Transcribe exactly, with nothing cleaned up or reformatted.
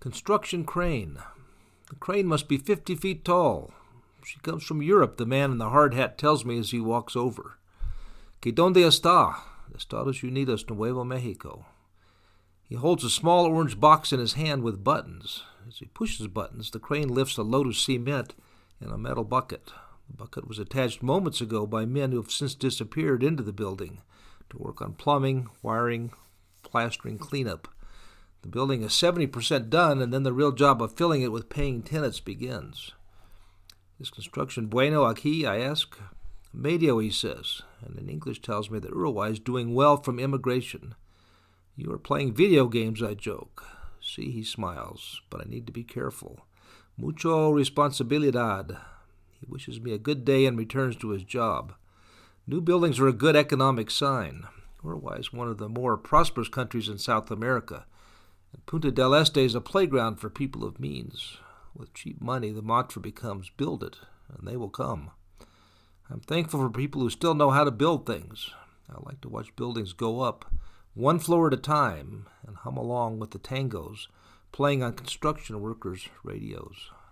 Construction crane. The crane must be fifty feet tall. She comes from Europe, the man in the hard hat tells me as he walks over. ¿Que donde está? Estados Unidos, Nuevo Mexico. He holds a small orange box in his hand with buttons. As he pushes buttons, the crane lifts a load of cement in a metal bucket. The bucket was attached moments ago by men who have since disappeared into the building to work on plumbing, wiring, plastering, cleanup. The building is seventy percent done, and then the real job of filling it with paying tenants begins. Is construction bueno aquí? I ask. Medio, he says, and in English tells me that Uruguay is doing well from immigration. You are playing video games, I joke. See, he smiles, but I need to be careful. Mucho responsabilidad. He wishes me a good day and returns to his job. New buildings are a good economic sign. Uruguay is one of the more prosperous countries in South America, and Punta del Este is a playground for people of means. With cheap money, the mantra becomes, build it, and they will come. I'm thankful for people who still know how to build things. I like to watch buildings go up, one floor at a time, and hum along with the tangos, playing on construction workers' radios.